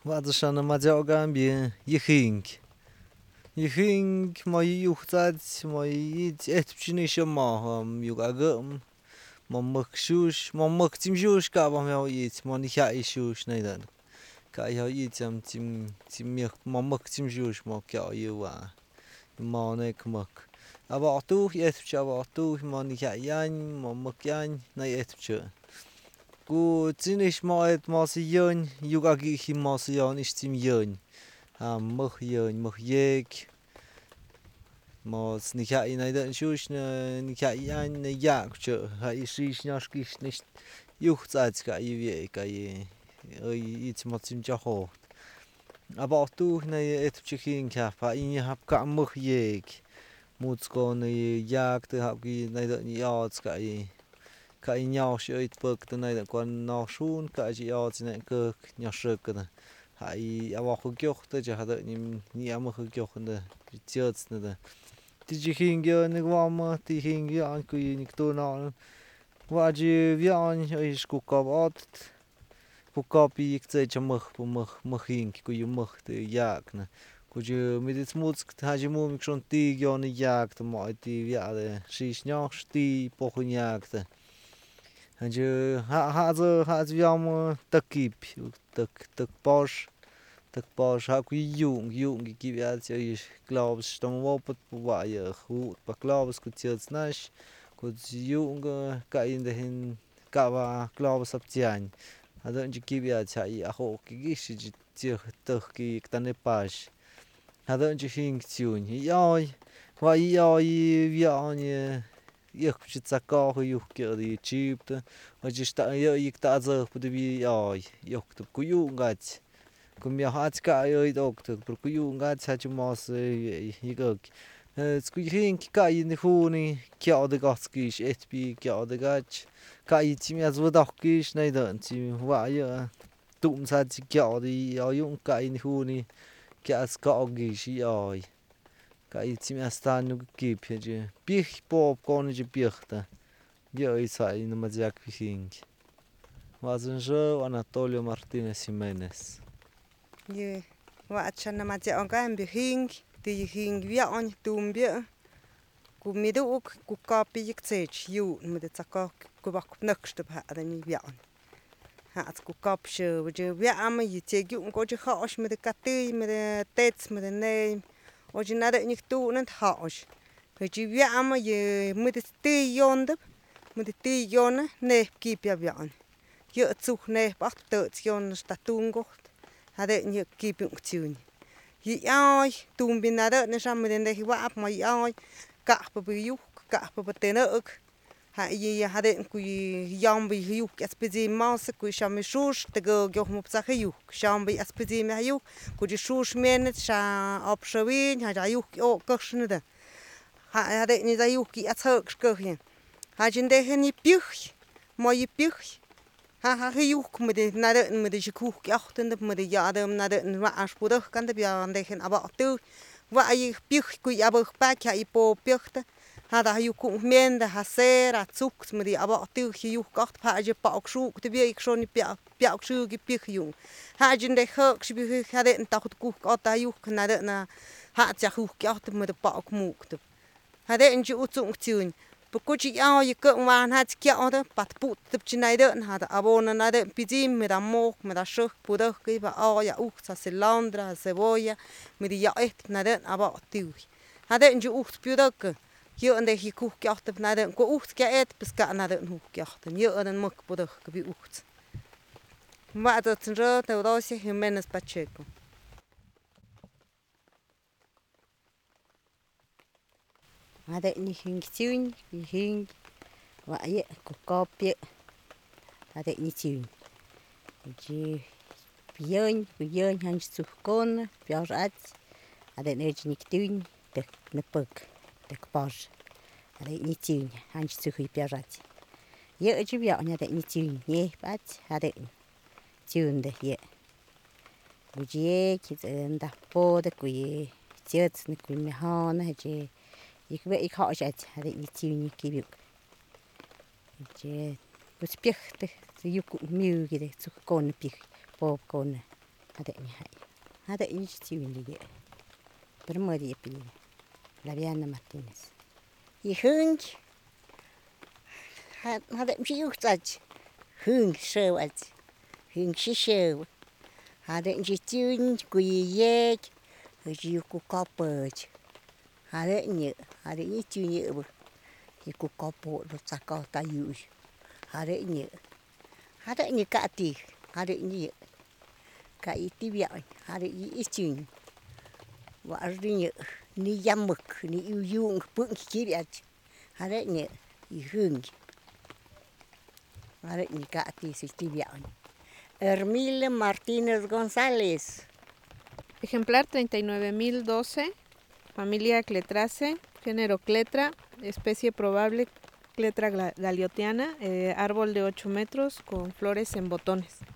Wat is aan de majogan bi yihink. Yihink ma yuchtat ma yit etpchinisha ma yugagum ma mukshush ma muktimshush ka ba ma yit ma nicha ishush neidan. Ka ya yit am tim ma muktimshush ma ka yuwa. Ma nek mak. Aber tu etpch aber tu ma nicha yan ma mukyan na etpch. Ku zinish ma et ma si yun yugagi hi ma si yan is tim yun. Mach yun mach yek. Mas nicha inaidan shush na nicha yan na yak cho ha ishish nashkish nish yuchtzat ka yevie ka ye it ma tim jaho. Aber tu na etpchin ka pa in hab ka mach yek. Mutsko na yak te hab ki naidan yats ka ye. Ka in yash uit puk te naidan kon na shun ka ji yats na kuk nyashuk na. Ha I aber gyoch te ja hada ni amach gyoch na tjats na da. Ti hinge na gwama ti hinge an ku ni to na. Wa ji vian is ku kabat. Ku kapi ik tse chamach pu mach hing ku yu mach te yak na. Ku ju mit dit muts ha ji mu mik schon ti gyo na yak te ma ti via de shish nyach ti po yak te. En je ha viam takip tak posh ha ku jung ki ja is glaubs stam wopet po wa je goed pa glaubs ku tjets nash ku jung ka in de hin ka wa glaubs ap tian. Ha dan je ki ja I a ho ki gish ji tje toch ki tane pas. Ha dan je hing tjun. Ja wa ja via ne ich tsaka ho yu ke di chipte. Wa je sta ja ik ta zo po de vi ja yok ku jung gat. Kom je hat ka yo dokter per ku yu gat ha mas yigok. Sku hing ka in de huni kja de gatskish et bi kja de gach. Ka I tim az vodakish nei dan tim wa ja. Tum sa kja di ja jung ka in huni kja ska gish ja. Ka I tim az tan nu kip je. Bich pop kon je bichta. Ja I sa in ma jak hing. Wazenjo Anatolio Martinez Jimenez. Ye wa chana ma ja on bi hing ti hing via on tumbia ku miduk ku kapi ik tsech yu mit de tsaka ku bak nakst ba adami via on ha at ku kap sche je via am yi te yu ko je khaosh mit de kati mit de tets mit de ne o je na de nik tu nat khaosh ke je via am ye mit de te yond mit de te yon ne kipia via on je tsuk ne bak te yon statungo hade ni kipung tjun hi ai tum binada ne sam den de wa ap mai ai ka pa bi yu ka pa te na uk ha ye hade ku yam bi yu spezi mas ku sham shush te go go mu psa yu sham bi spezi me yu ku ji shush men sha op shwin ha yu o ka shne ha hade ni da yu ki athak shkhin ha jin de ni pich mai pich ha juk met de naar met de koek achten de met de jaren naar de waarspoedig kan de ja tegen aber tu wa je pich ku ja bag pak ja ipo pichte ha da juk men de hasera zukt met die aber tu juk acht pa je pa ook zoek de wie ik zo niet pia ook zo ge pich jong ha je de hok je ha de ta goed koek at da juk naar de na ha ja koek achten met de pa ook moek ha de je utung tune Pukuchi ao ye ke wan hat kya ode pat put tip chinaide ha da abona na de pizim me da mok me da shuk pudo ke ba ao ya uksa cilandra cebolla me di ya et na de aba tu ha de ju ukt pudo ke je ande hi ku kya tip na de ko ukt kya et bis ka na de hu kya ten je ande mok pudo ke bi ukt ma da tnro te Rosia Jimenez Pacheco. Ada ni hing tjun hing wa ye ku kopje ada ni tjun je pion han su kon piarat ada ni tjun de ne puk de pas ada ni tjun han su piarat ye je bia ada ni tjun ye pat ada tjun de ye je ki nda po de ku ye tjets ni ku me han je ik weet ik hou het had ik niet zien ik heb je het spicht de juk muur de zo kon pich pop kon Hada ni chiwili. Bermodi pili. Laviana Martínez. Y hung. Hada mchiuxach. Hung shewach. Hung shishew. Hada njichun kuyiyek. Jiu kukapach. Hada ni chunyeb. Y kukapo lo saka tayuj. Hada ni kati. Hada ni kai tibian. Hada ni ichun. Warriñe ni yamuk ni uyung punk kiriach. Hada ni hung. Hada ni kati si tibian. Hermile Martínez González. Ejemplar 39.012, familia Cletraceae, género Cletra, especie probable Cletra galiotiana, árbol de 8 metros con flores en botones.